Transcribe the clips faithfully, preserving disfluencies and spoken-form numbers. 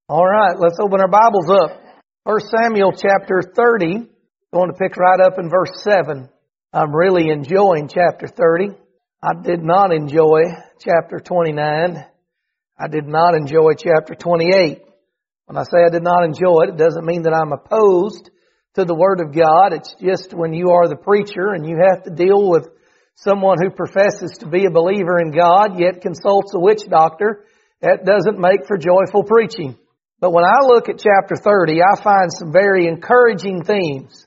All right, let's open our Bibles up. First Samuel chapter thirty. Going to pick right up in verse seven. I'm really enjoying chapter thirty. I did not enjoy chapter twenty-nine. I did not enjoy chapter twenty-eight. When I say I did not enjoy it, it doesn't mean that I'm opposed to the Word of God. It's just when you are the preacher and you have to deal with someone who professes to be a believer in God, yet consults a witch doctor, that doesn't make for joyful preaching. But when I look at chapter thirty, I find some very encouraging themes.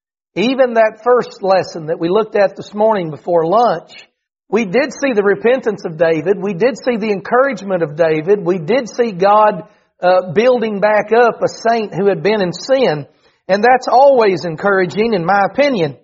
Even that first lesson that we looked at this morning before lunch, we did see the repentance of David. We did see the encouragement of David. We did see God uh, building back up a saint who had been in sin. And that's always encouraging in my opinion.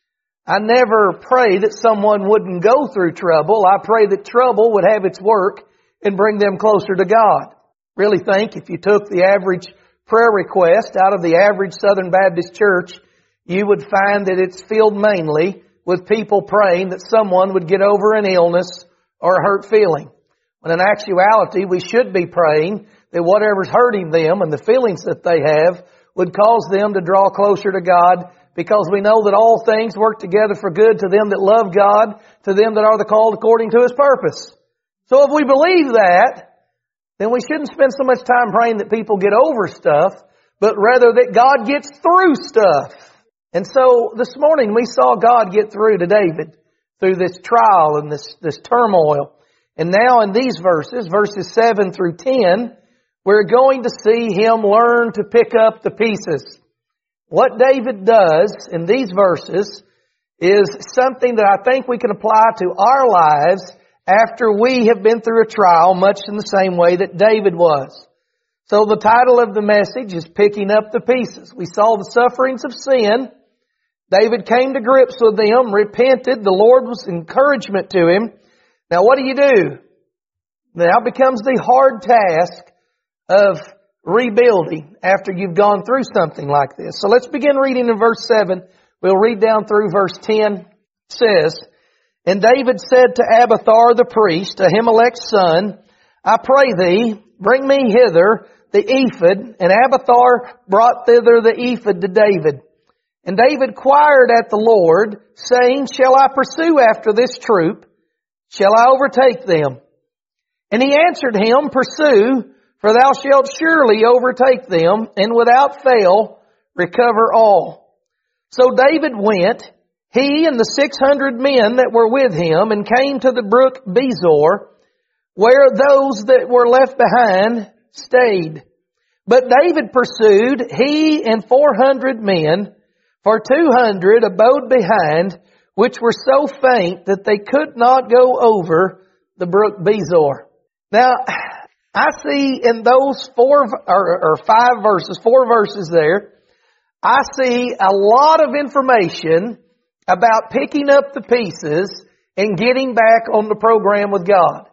I never pray that someone wouldn't go through trouble. I pray that trouble would have its work and bring them closer to God. Really think if you took the average prayer request out of the average Southern Baptist church, you would find that it's filled mainly with people praying that someone would get over an illness or a hurt feeling. When in actuality, we should be praying that whatever's hurting them and the feelings that they have would cause them to draw closer to God, because we know that all things work together for good to them that love God, to them that are the called according to His purpose. So if we believe that, then we shouldn't spend so much time praying that people get over stuff, but rather that God gets through stuff. And so this morning we saw God get through to David through this trial and this, this turmoil. And now in these verses, verses seven through ten, we're going to see him learn to pick up the pieces. What David does in these verses is something that I think we can apply to our lives after we have been through a trial, much in the same way that David was. So the title of the message is Picking Up the Pieces. We saw the sufferings of sin. David came to grips with them, repented. The Lord was encouragement to him. Now what do you do? Now becomes the hard task of rebuilding after you've gone through something like this. So let's begin reading in verse seven. We'll read down through verse ten. It says, "And David said to Abiathar the priest, Ahimelech's son, I pray thee, bring me hither the ephod. And Abiathar brought thither the ephod to David. And David inquired at the Lord, saying, Shall I pursue after this troop? Shall I overtake them? And he answered him, Pursue, for thou shalt surely overtake them, and without fail recover all. So David went, he and the six hundred men that were with him, and came to the brook Besor, where those that were left behind stayed. But David pursued, he and four hundred men, for two hundred abode behind, which were so faint that they could not go over the brook Besor." Now, I see in those four or, or five verses, four verses there, I see a lot of information about picking up the pieces and getting back on the program with God.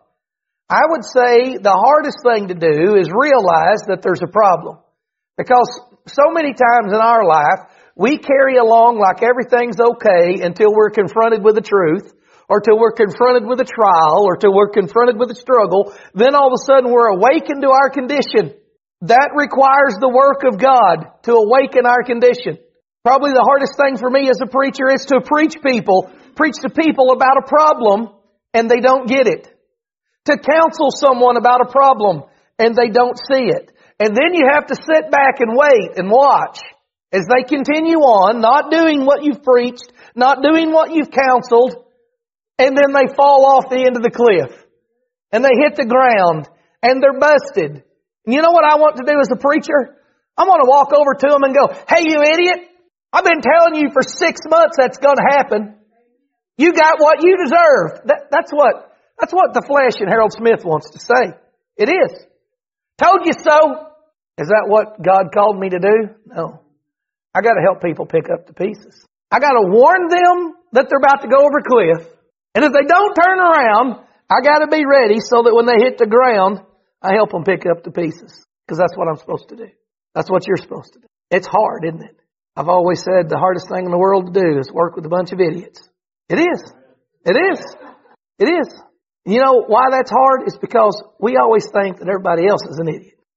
I would say the hardest thing to do is realize that there's a problem. Because so many times in our life, we carry along like everything's okay until we're confronted with the truth, or till we're confronted with a trial, or till we're confronted with a struggle. Then all of a sudden we're awakened to our condition. That requires the work of God to awaken our condition. Probably the hardest thing for me as a preacher is to preach people, preach to people about a problem and they don't get it. To counsel someone about a problem and they don't see it. And then you have to sit back and wait and watch as they continue on, not doing what you've preached, not doing what you've counseled, and then they fall off the end of the cliff. And they hit the ground and they're busted. And you know what I want to do as a preacher? I want to walk over to them and go, "Hey, you idiot! I've been telling you for six months that's going to happen. You got what you deserved." That, that's what, that's what the flesh in Harold Smith wants to say. It is. Told you so. Is that what God called me to do? No. I got to help people pick up the pieces. I got to warn them that they're about to go over a cliff. And if they don't turn around, I got to be ready so that when they hit the ground, I help them pick up the pieces. Because that's what I'm supposed to do. That's what you're supposed to do. It's hard, isn't it? I've always said the hardest thing in the world to do is work with a bunch of idiots. It is. It is. It is. You know why that's hard? It's because we always think that everybody else is an idiot.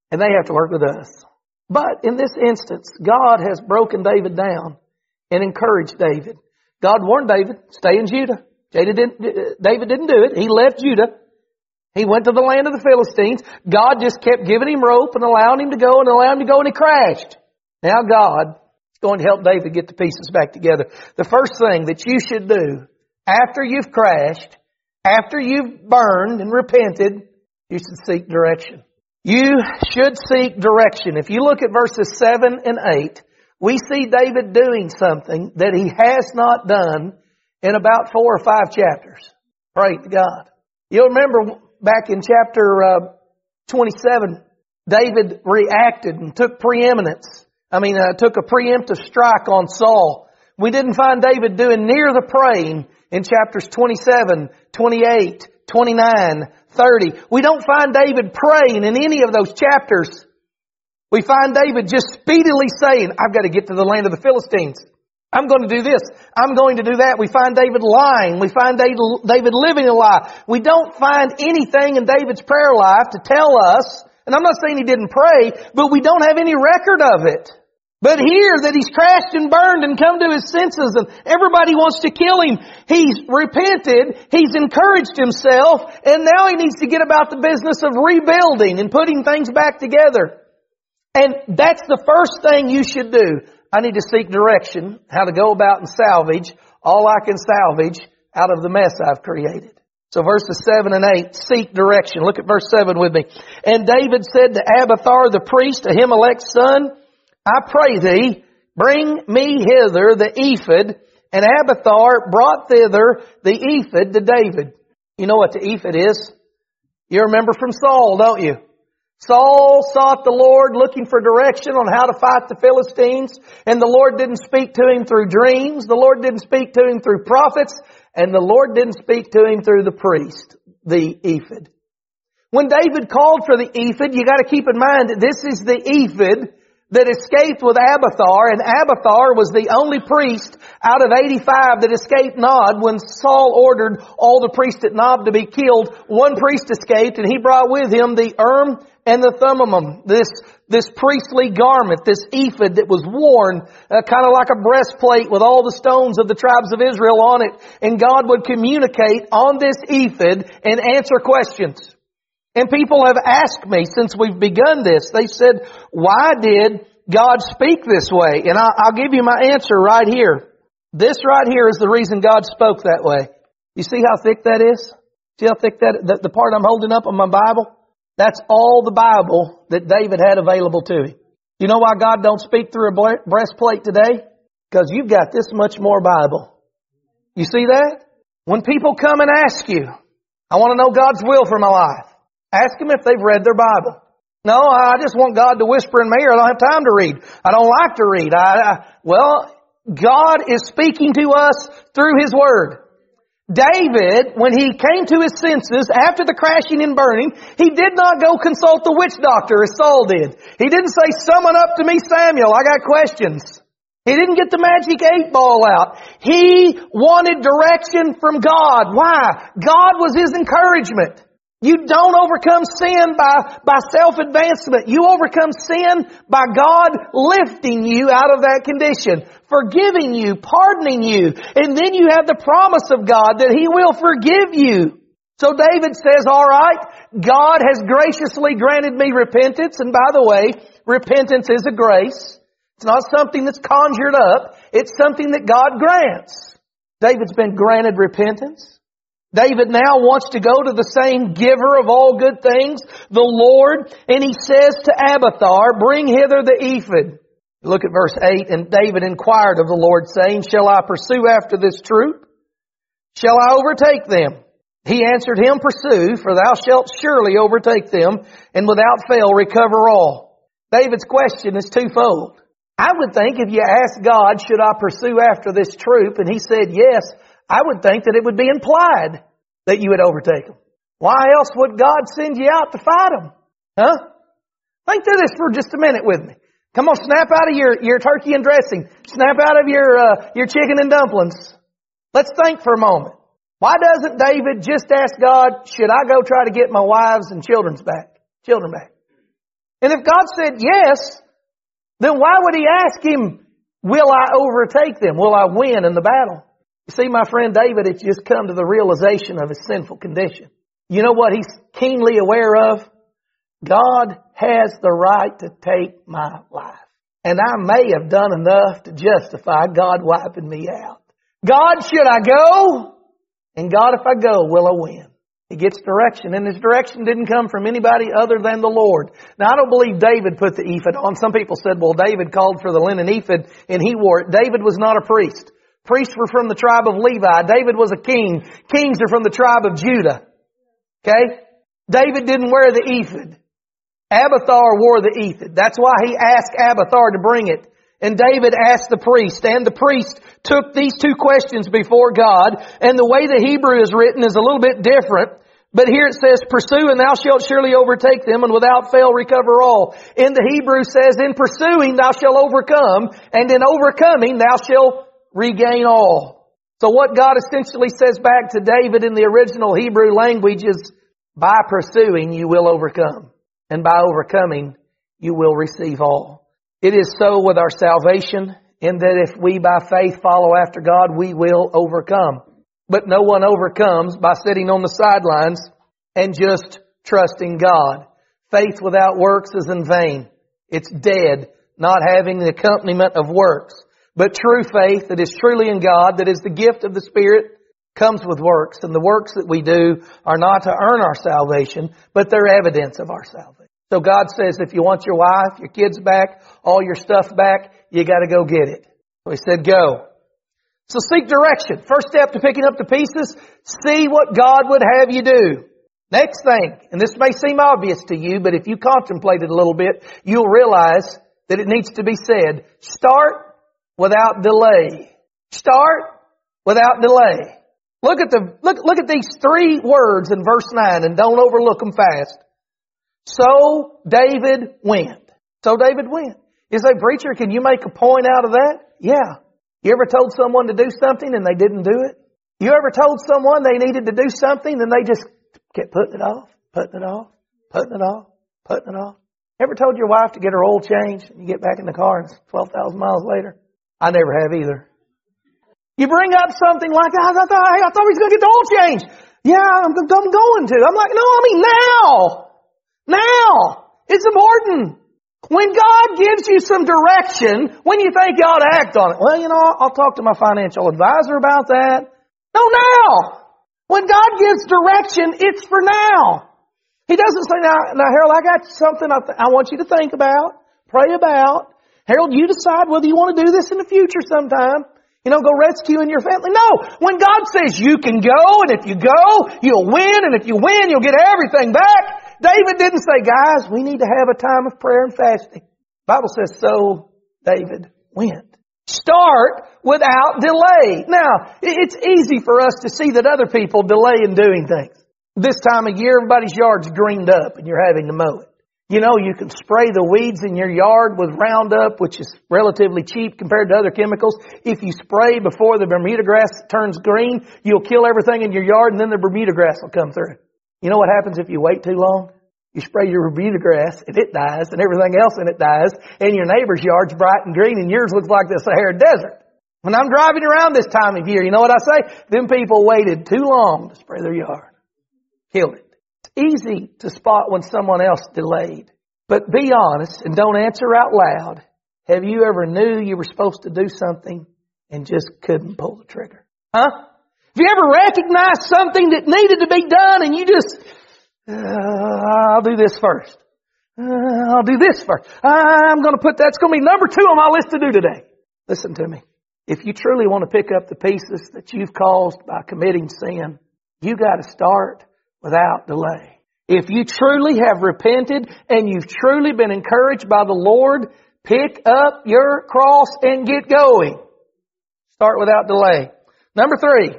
and they have to work with us. But in this instance, God has broken David down and encouraged David. God warned David, stay in Judah. David didn't, David didn't do it. He left Judah. He went to the land of the Philistines. God just kept giving him rope and allowing him to go and allowing him to go, and he crashed. Now God is going to help David get the pieces back together. The first thing that you should do after you've crashed, after you've burned and repented, you should seek direction. You should seek direction. If you look at verses seven and eight, we see David doing something that he has not done in about four or five chapters. Praise to God. You'll remember back in chapter uh, twenty-seven, David reacted and took preeminence. I mean, uh, took a preemptive strike on Saul. We didn't find David doing near the praying in chapters twenty-seven, twenty-eight, twenty-nine, thirty. We don't find David praying in any of those chapters. We find David just speedily saying, I've got to get to the land of the Philistines. I'm going to do this. I'm going to do that. We find David lying. We find David living a lie. We don't find anything in David's prayer life to tell us, and I'm not saying he didn't pray, but we don't have any record of it. But here that he's crashed and burned and come to his senses and everybody wants to kill him, he's repented, he's encouraged himself, and now he needs to get about the business of rebuilding and putting things back together. And that's the first thing you should do. I need to seek direction, how to go about and salvage all I can salvage out of the mess I've created. So verses seven and eight, seek direction. Look at verse seven with me. And David said to Abiathar the priest, Ahimelech's son, I pray thee, bring me hither the ephod. And Abiathar brought thither the ephod to David. You know what the ephod is? You remember from Saul, don't you? Saul sought the Lord looking for direction on how to fight the Philistines, and the Lord didn't speak to him through dreams, the Lord didn't speak to him through prophets, and the Lord didn't speak to him through the priest, the ephod. When David called for the ephod, you got to keep in mind that this is the ephod that escaped with Abiathar, and Abiathar was the only priest out of eighty-five that escaped Nob when Saul ordered all the priests at Nob to be killed. One priest escaped, and he brought with him the Urim and the Thummim, this this priestly garment, this ephod that was worn uh, kind of like a breastplate with all the stones of the tribes of Israel on it, and God would communicate on this ephod and answer questions. And people have asked me since we've begun this, they said, why did God speak this way? And I'll, I'll give you my answer right here. This right here is the reason God spoke that way. You see how thick that is? See how thick that, the, the part I'm holding up on my Bible? That's all the Bible that David had available to him. You know why God don't speak through a breastplate today? Because you've got this much more Bible. You see that? When people come and ask you, I want to know God's will for my life. Ask them if they've read their Bible. No, I just want God to whisper in my ear. I don't have time to read. I don't like to read. I, I, well, God is speaking to us through His Word. David, when he came to his senses after the crashing and burning, he did not go consult the witch doctor as Saul did. He didn't say, summon up to me Samuel, I got questions. He didn't get the magic eight ball out. He wanted direction from God. Why? God was his encouragement. You don't overcome sin by, by self-advancement. You overcome sin by God lifting you out of that condition, forgiving you, pardoning you. And then you have the promise of God that He will forgive you. So David says, all right, God has graciously granted me repentance. And by the way, repentance is a grace. It's not something that's conjured up. It's something that God grants. David's been granted repentance. David now wants to go to the same giver of all good things, the Lord, and he says to Abiathar, bring hither the ephod. Look at verse eight, and David inquired of the Lord, saying, shall I pursue after this troop? Shall I overtake them? He answered him, pursue, for thou shalt surely overtake them, and without fail recover all. David's question is twofold. I would think if you asked God, should I pursue after this troop, and he said yes, I would think that it would be implied that you would overtake them. Why else would God send you out to fight them? Huh? Think through this for just a minute with me. Come on, snap out of your, your turkey and dressing. Snap out of your, uh, your chicken and dumplings. Let's think for a moment. Why doesn't David just ask God, should I go try to get my wives and children's back? Children back. And if God said yes, then why would He ask him, will I overtake them? Will I win in the battle? You see, my friend David had just come to the realization of his sinful condition. You know what he's keenly aware of? God has the right to take my life. And I may have done enough to justify God wiping me out. God, should I go? And God, if I go, will I win? He gets direction, and his direction didn't come from anybody other than the Lord. Now, I don't believe David put the ephod on. Some people said, well, David called for the linen ephod, and he wore it. David was not a priest. Priests were from the tribe of Levi. David was a king. Kings are from the tribe of Judah. Okay? David didn't wear the ephod. Abiathar wore the ephod. That's why he asked Abiathar to bring it. And David asked the priest, and the priest took these two questions before God, and the way the Hebrew is written is a little bit different. But here it says, pursue and thou shalt surely overtake them, and without fail recover all. In the Hebrew says, in pursuing thou shalt overcome, and in overcoming thou shalt regain all. So what God essentially says back to David in the original Hebrew language is, by pursuing you will overcome, and by overcoming you will receive all. It is so with our salvation, in that if we by faith follow after God, we will overcome. But no one overcomes by sitting on the sidelines and just trusting God. Faith without works is in vain. It's dead, not having the accompaniment of works. But true faith that is truly in God, that is the gift of the Spirit, comes with works. And the works that we do are not to earn our salvation, but they're evidence of our salvation. So God says, if you want your wife, your kids back, all your stuff back, you got to go get it. So He said, go. So seek direction. First step to picking up the pieces, see what God would have you do. Next thing, and this may seem obvious to you, but if you contemplate it a little bit, you'll realize that it needs to be said. Start without delay. Start without delay. Look at the, look, look at these three words in verse nine, and don't overlook them fast. So David went. So David went. You say, preacher, can you make a point out of that? Yeah. You ever told someone to do something and they didn't do it? You ever told someone they needed to do something and they just kept putting it off, putting it off, putting it off, putting it off? Ever told your wife to get her oil changed and you get back in the car and it's twelve thousand miles later? I never have either. You bring up something like, I thought, I thought he was going to get the oil changed. Yeah, I'm, I'm going to. I'm like, no, I mean now. Now! It's important. When God gives you some direction, when you think you ought to act on it, well, you know, I'll talk to my financial advisor about that. No, now! When God gives direction, it's for now. He doesn't say, now, now Harold, I got something I, th- I want you to think about, pray about. Harold, you decide whether you want to do this in the future sometime. You know, go rescuing your family. No! When God says you can go, and if you go, you'll win, and if you win, you'll get everything back. David didn't say, guys, we need to have a time of prayer and fasting. The Bible says, so David went. Start without delay. Now, it's easy for us to see that other people delay in doing things. This time of year, everybody's yard's greened up and you're having to mow it. You know, you can spray the weeds in your yard with Roundup, which is relatively cheap compared to other chemicals. If you spray before the Bermuda grass turns green, you'll kill everything in your yard and then the Bermuda grass will come through. You know what happens if you wait too long? You spray your Bermuda grass and it dies and everything else in it dies and your neighbor's yard's bright and green and yours looks like the Sahara Desert. When I'm driving around this time of year, you know what I say? Them people waited too long to spray their yard. Killed it. It's easy to spot when someone else delayed. But be honest and don't answer out loud. Have you ever knew you were supposed to do something and just couldn't pull the trigger? Huh? Have you ever recognized something that needed to be done and you just, uh, I'll do this first. Uh, I'll do this first. I'm going to put, that's going to be number two on my list to do today. Listen to me. If you truly want to pick up the pieces that you've caused by committing sin, you got to start without delay. If you truly have repented and you've truly been encouraged by the Lord, pick up your cross and get going. Start without delay. Number three.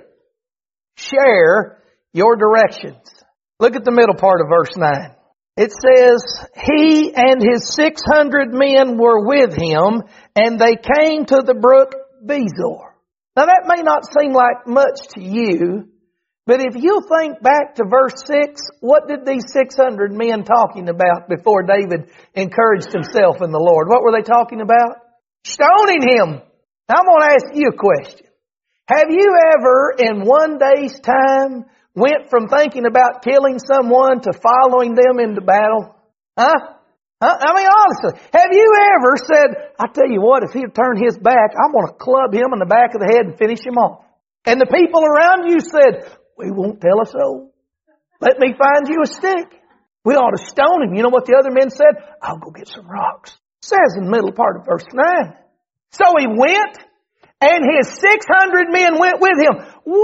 Share your directions. Look at the middle part of verse nine. It says, he and his six hundred men were with him, and they came to the brook Bezor. Now that may not seem like much to you, But if you think back to verse six, what did these six hundred men talking about before David encouraged himself in the Lord? What were they talking about? Stoning him. Now I'm going to ask you a question. Have you ever in one day's time went from thinking about killing someone to following them into battle? Huh? huh? I mean, honestly, have you ever said, I tell you what, if he'd turn his back, I'm going to club him in the back of the head and finish him off. And the people around you said, we won't tell a soul. Let me find you a stick. We ought to stone him. You know what the other men said? I'll go get some rocks. It says in the middle part of verse nine. So he went, and his six hundred men went with him.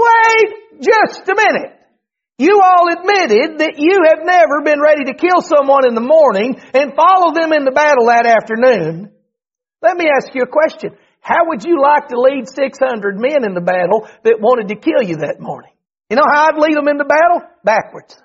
Wait just a minute. You all admitted that you have never been ready to kill someone in the morning and follow them into battle that afternoon. Let me ask you a question. How would you like to lead six hundred men into battle that wanted to kill you that morning? You know how I'd lead them into battle? Backwards.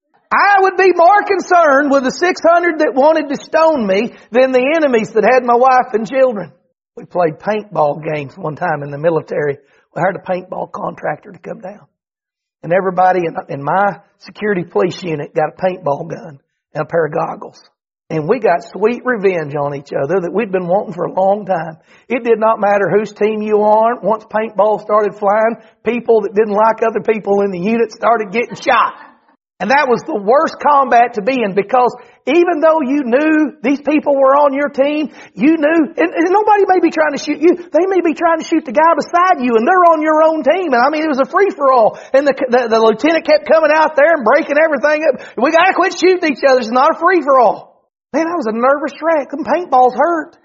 I would be more concerned with the six hundred that wanted to stone me than the enemies that had my wife and children. We played paintball games one time in the military. We hired a paintball contractor to come down. And everybody in, in my security police unit got a paintball gun and a pair of goggles. And we got sweet revenge on each other that we'd been wanting for a long time. It did not matter whose team you are. Once paintball started flying, people that didn't like other people in the unit started getting shot. And that was the worst combat to be in, because even though you knew these people were on your team, you knew, and, and nobody may be trying to shoot you, they may be trying to shoot the guy beside you, and they're on your own team. And I mean, it was a free-for-all. And the, the, the lieutenant kept coming out there and breaking everything up. We gotta quit shooting each other. It's not a free-for-all. Man, I was a nervous wreck. Them paintballs hurt.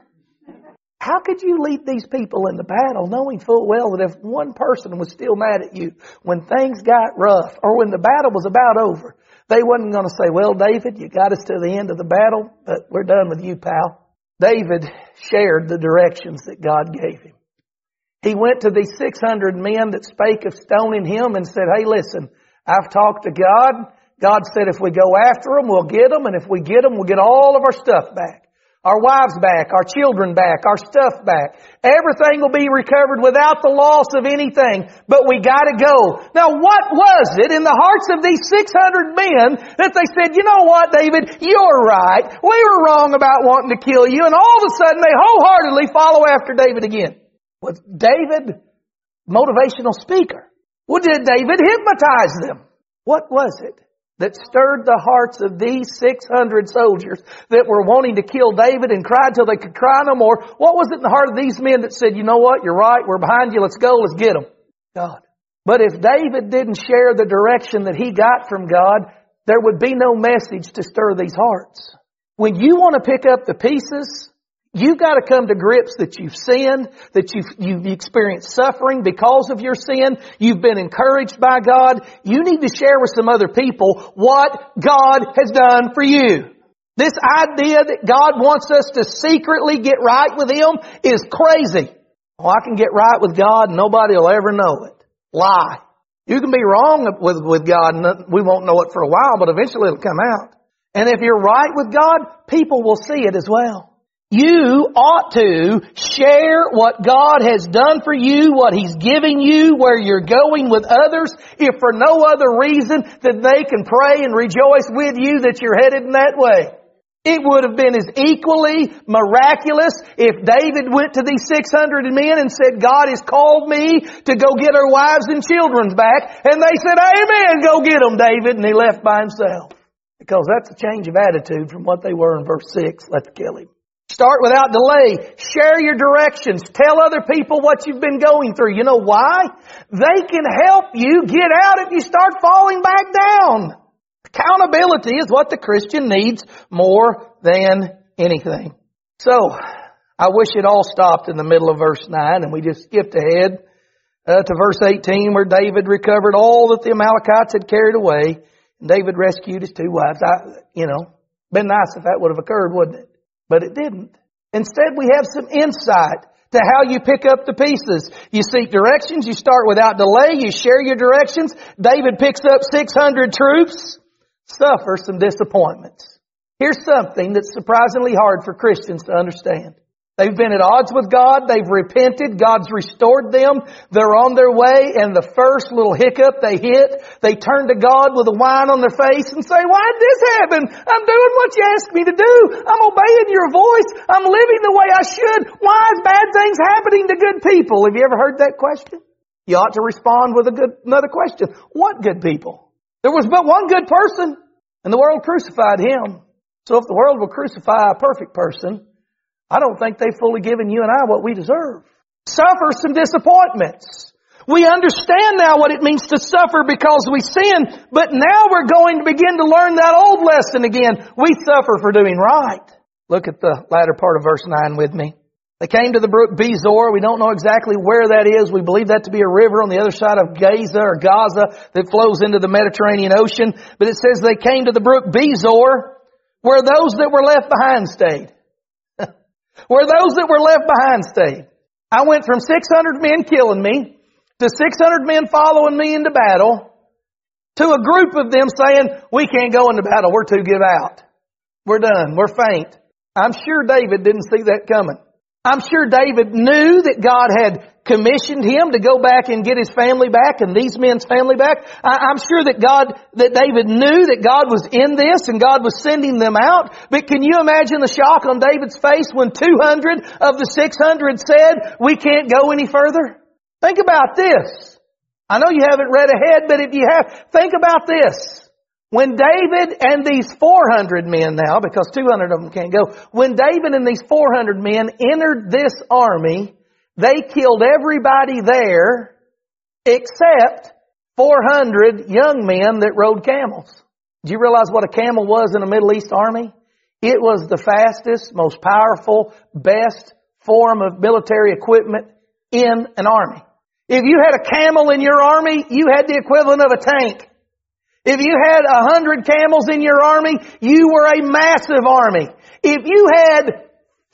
How could you lead these people into battle knowing full well that if one person was still mad at you when things got rough or when the battle was about over, they wasn't going to say, well, David, you got us to the end of the battle, but we're done with you, pal. David shared the directions that God gave him. He went to these six hundred men that spake of stoning him and said, hey, listen, I've talked to God. God said if we go after them, we'll get them. And if we get them, we'll get all of our stuff back. Our wives back, our children back, our stuff back. Everything will be recovered without the loss of anything. But we gotta go. Now what was it in the hearts of these six hundred men that they said, you know what, David, you're right. We were wrong about wanting to kill you. And all of a sudden they wholeheartedly follow after David again. Was David motivational speaker? Well, did David hypnotize them? What was it that stirred the hearts of these six hundred soldiers that were wanting to kill David and cried till they could cry no more? What was it in the heart of these men that said, you know what, you're right, we're behind you, let's go, let's get them? God. But if David didn't share the direction that he got from God, there would be no message to stir these hearts. When you want to pick up the pieces, you've got to come to grips that you've sinned, that you've, you've experienced suffering because of your sin. You've been encouraged by God. You need to share with some other people what God has done for you. This idea that God wants us to secretly get right with Him is crazy. Oh, I can get right with God and nobody will ever know it. Lie. You can be wrong with, with God and we won't know it for a while, but eventually it'll come out. And if you're right with God, people will see it as well. You ought to share what God has done for you, what He's giving you, where you're going with others, if for no other reason that they can pray and rejoice with you that you're headed in that way. It would have been as equally miraculous if David went to these six hundred men and said, God has called me to go get our wives and children back. And they said, amen, go get them, David. And he left by himself. Because that's a change of attitude from what they were in verse six. Let's kill him. Start without delay. Share your directions. Tell other people what you've been going through. You know why? They can help you get out if you start falling back down. Accountability is what the Christian needs more than anything. So, I wish it all stopped in the middle of verse nine and we just skipped ahead uh, to verse eighteen where David recovered all that the Amalekites had carried away. And David rescued his two wives. I, you know, been nice if that would have occurred, wouldn't it? But it didn't. Instead, we have some insight to how you pick up the pieces. You seek directions. You start without delay. You share your directions. David picks up six hundred troops. Suffer some disappointments. Here's something that's surprisingly hard for Christians to understand. They've been at odds with God. They've repented. God's restored them. They're on their way, and the first little hiccup they hit, they turn to God with a whine on their face and say, why did this happen? I'm doing what you asked me to do. I'm obeying your voice. I'm living the way I should. Why is bad things happening to good people? Have you ever heard that question? You ought to respond with a good, another question. What good people? There was but one good person, and the world crucified him. So if the world will crucify a perfect person, I don't think they've fully given you and I what we deserve. Suffer some disappointments. We understand now what it means to suffer because we sin, but now we're going to begin to learn that old lesson again. We suffer for doing right. Look at the latter part of verse nine with me. They came to the brook Bezor. We don't know exactly where that is. We believe that to be a river on the other side of Gaza or Gaza that flows into the Mediterranean Ocean. But it says they came to the brook Bezor, where those that were left behind stayed. Where those that were left behind stayed. I went from six hundred men killing me to six hundred men following me into battle to a group of them saying, we can't go into battle. We're too give out. We're done. We're faint. I'm sure David didn't see that coming. I'm sure David knew that God had commissioned him to go back and get his family back and these men's family back. I'm sure that God, that David knew that God was in this and God was sending them out. But can you imagine the shock on David's face when two hundred of the six hundred said, we can't go any further? Think about this. I know you haven't read ahead, but if you have, think about this. When David and these four hundred men now, because two hundred of them can't go, when David and these four hundred men entered this army, they killed everybody there except four hundred young men that rode camels. Do you realize what a camel was in a Middle East army? It was the fastest, most powerful, best form of military equipment in an army. If you had a camel in your army, you had the equivalent of a tank. If you had a hundred camels in your army, you were a massive army. If you had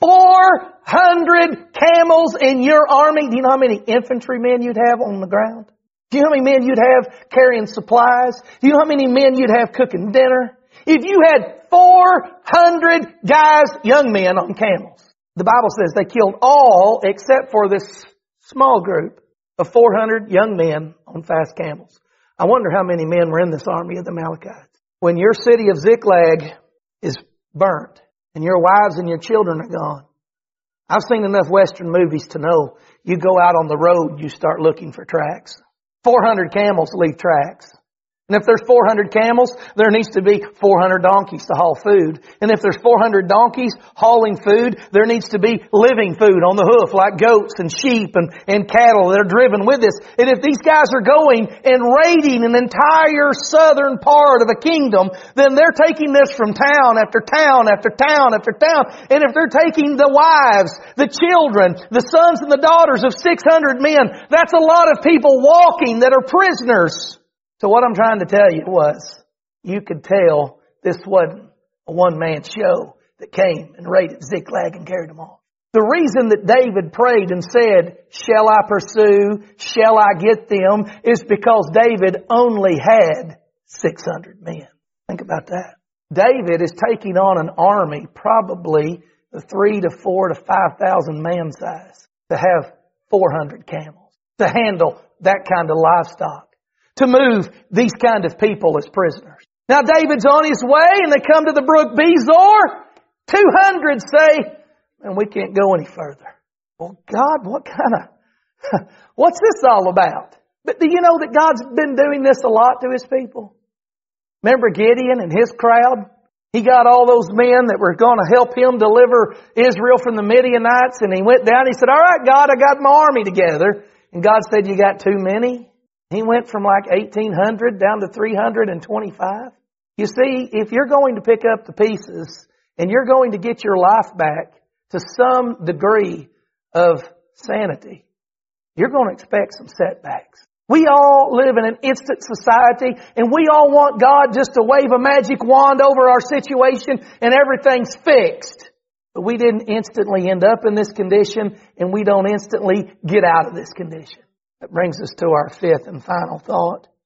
four hundred camels in your army, do you know how many infantrymen you'd have on the ground? Do you know how many men you'd have carrying supplies? Do you know how many men you'd have cooking dinner? If you had four hundred guys, young men on camels, the Bible says they killed all except for this small group of four hundred young men on fast camels. I wonder how many men were in this army of the Amalekites. When your city of Ziklag is burnt and your wives and your children are gone, I've seen enough Western movies to know you go out on the road, you start looking for tracks. four hundred camels leave tracks. And if there's four hundred camels, there needs to be four hundred donkeys to haul food. And if there's four hundred donkeys hauling food, there needs to be living food on the hoof like goats and sheep and, and cattle that are driven with this. And if these guys are going and raiding an entire southern part of a kingdom, then they're taking this from town after town after town after town. And if they're taking the wives, the children, the sons and the daughters of six hundred men, that's a lot of people walking that are prisoners. So what I'm trying to tell you was, you could tell this wasn't a one-man show that came and raided Ziklag and carried them off. The reason that David prayed and said, shall I pursue, shall I get them, is because David only had six hundred men. Think about that. David is taking on an army, probably the three to four to five thousand man size, to have four hundred camels, to handle that kind of livestock, to move these kind of people as prisoners. Now David's on his way and they come to the brook Bezor. two hundred say, and we can't go any further. Well, God, what kind of, what's this all about? But do you know that God's been doing this a lot to His people? Remember Gideon and his crowd? He got all those men that were going to help him deliver Israel from the Midianites, and he went down. He said, all right, God, I got my army together. And God said, you got too many? He went from like eighteen hundred down to three hundred twenty-five. You see, if you're going to pick up the pieces and you're going to get your life back to some degree of sanity, you're going to expect some setbacks. We all live in an instant society and we all want God just to wave a magic wand over our situation and everything's fixed. But we didn't instantly end up in this condition and we don't instantly get out of this condition. That brings us to our fifth and final thought.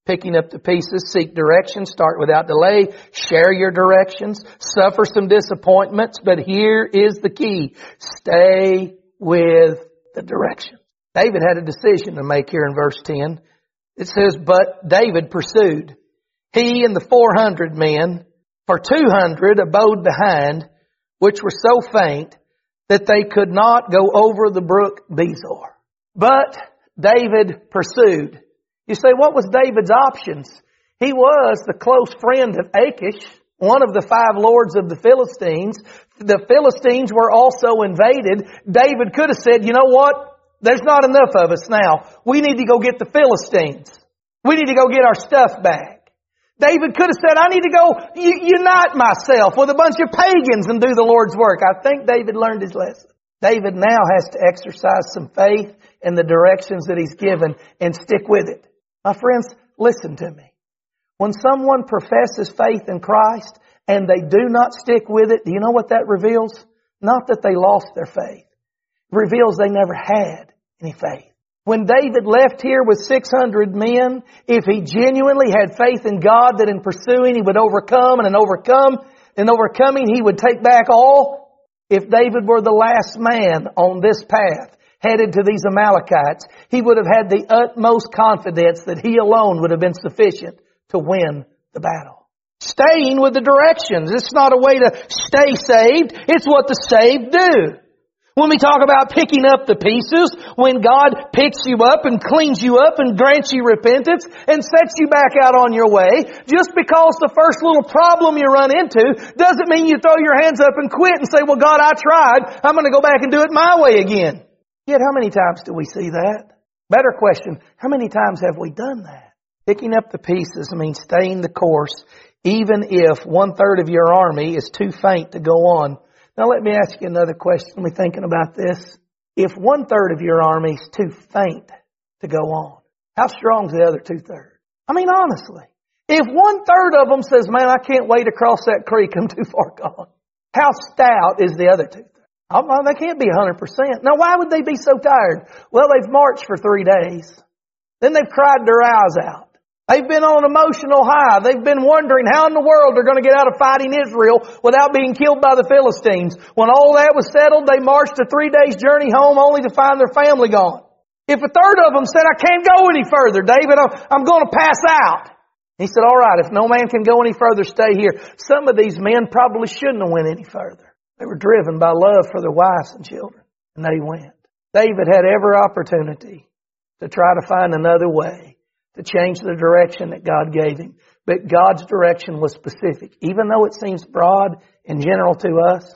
Picking up the pieces, seek direction, start without delay, share your directions, suffer some disappointments, but here is the key. Stay with the direction. David had a decision to make here in verse ten. It says, but David pursued. He and the four hundred men, for two hundred abode behind, which were so faint that they could not go over the brook Bezor. But David pursued. You say, what was David's options? He was the close friend of Achish, one of the five lords of the Philistines. The Philistines were also invaded. David could have said, you know what? There's not enough of us now. We need to go get the Philistines. We need to go get our stuff back. David could have said, I need to go unite myself with a bunch of pagans and do the Lord's work. I think David learned his lesson. David now has to exercise some faith in the directions that he's given and stick with it. My friends, listen to me. When someone professes faith in Christ and they do not stick with it, do you know what that reveals? Not that they lost their faith. It reveals they never had any faith. When David left here with six hundred men, if he genuinely had faith in God that in pursuing he would overcome and in overcome, in overcoming he would take back all, if David were the last man on this path, headed to these Amalekites, he would have had the utmost confidence that he alone would have been sufficient to win the battle. Staying with the directions. It's not a way to stay saved. It's what the saved do. When we talk about picking up the pieces, when God picks you up and cleans you up and grants you repentance and sets you back out on your way, just because the first little problem you run into doesn't mean you throw your hands up and quit and say, well, God, I tried. I'm going to go back and do it my way again. Yet how many times do we see that? Better question, how many times have we done that? Picking up the pieces means staying the course, even if one third of your army is too faint to go on. Now let me ask you another question. We're thinking about this. If one third of your army is too faint to go on, how strong is the other two thirds? I mean, honestly, if one third of them says, man, I can't wait across that creek, I'm too far gone, how stout is the other two thirds? Oh, they can't be one hundred percent. Now, why would they be so tired? Well, they've marched for three days. Then they've cried their eyes out. They've been on an emotional high. They've been wondering how in the world they're going to get out of fighting Israel without being killed by the Philistines. When all that was settled, they marched a three days journey home only to find their family gone. If a third of them said, I can't go any further, David, I'm, I'm going to pass out. He said, all right, if no man can go any further, stay here. Some of these men probably shouldn't have went any further. They were driven by love for their wives and children, and they went. David had every opportunity to try to find another way to change the direction that God gave him. But God's direction was specific. Even though it seems broad and general to us,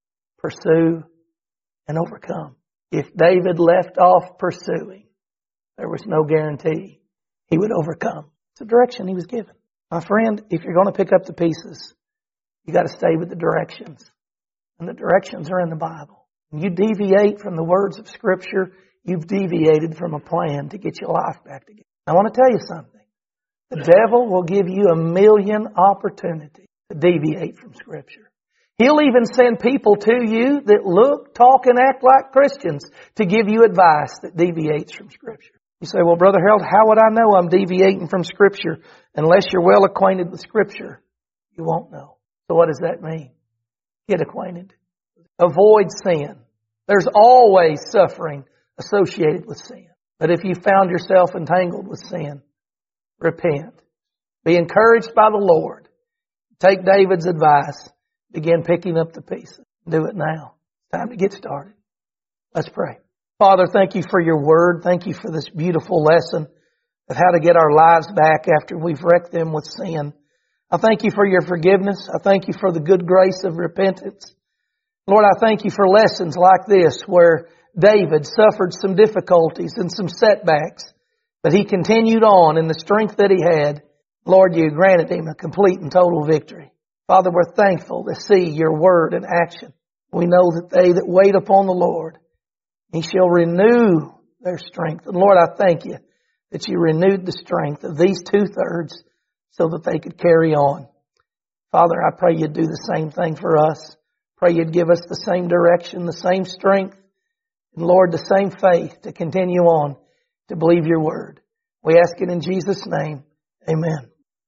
pursue and overcome. If David left off pursuing, there was no guarantee he would overcome. It's the direction he was given. My friend, if you're going to pick up the pieces, you got to stay with the directions. And the directions are in the Bible. When you deviate from the words of Scripture, you've deviated from a plan to get your life back together. I want to tell you something. The devil will give you a million opportunities to deviate from Scripture. He'll even send people to you that look, talk, and act like Christians to give you advice that deviates from Scripture. You say, well, Brother Harold, how would I know I'm deviating from Scripture? Unless you're well acquainted with Scripture, you won't know. So what does that mean? Get acquainted. Avoid sin. There's always suffering associated with sin. But if you found yourself entangled with sin, repent. Be encouraged by the Lord. Take David's advice. Begin picking up the pieces. Do it now. It's time to get started. Let's pray. Father, thank you for your word. Thank you for this beautiful lesson of how to get our lives back after we've wrecked them with sin. I thank you for your forgiveness. I thank you for the good grace of repentance. Lord, I thank you for lessons like this where David suffered some difficulties and some setbacks, but he continued on in the strength that he had. Lord, you granted him a complete and total victory. Father, we're thankful to see your word in action. We know that they that wait upon the Lord, he shall renew their strength. And Lord, I thank you that you renewed the strength of these two-thirds so that they could carry on. Father, I pray you'd do the same thing for us. Pray you'd give us the same direction, the same strength, and Lord, the same faith to continue on to believe your word. We ask it in Jesus' name. Amen.